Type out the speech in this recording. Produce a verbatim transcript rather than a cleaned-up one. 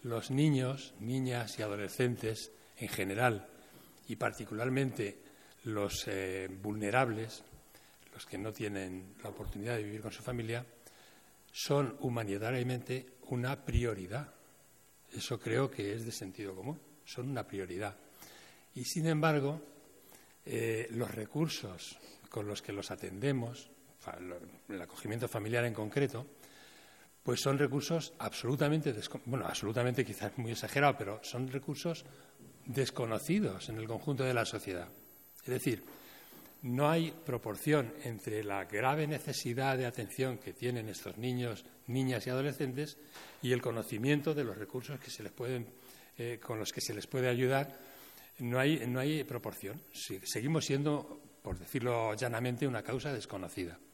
los niños, niñas y adolescentes en general, y particularmente los eh, vulnerables, los que no tienen la oportunidad de vivir con su familia, son humanitariamente una prioridad. Eso creo que es de sentido común, son una prioridad. Y, sin embargo, eh, los recursos con los que los atendemos, el acogimiento familiar en concreto, pues son recursos absolutamente, bueno, absolutamente quizás muy exagerado, pero son recursos desconocidos en el conjunto de la sociedad. Es decir, no hay proporción entre la grave necesidad de atención que tienen estos niños, niñas y adolescentes y el conocimiento de los recursos que se les pueden, eh, con los que se les puede ayudar. No hay, no hay proporción. Sí, seguimos siendo, por decirlo llanamente, una causa desconocida.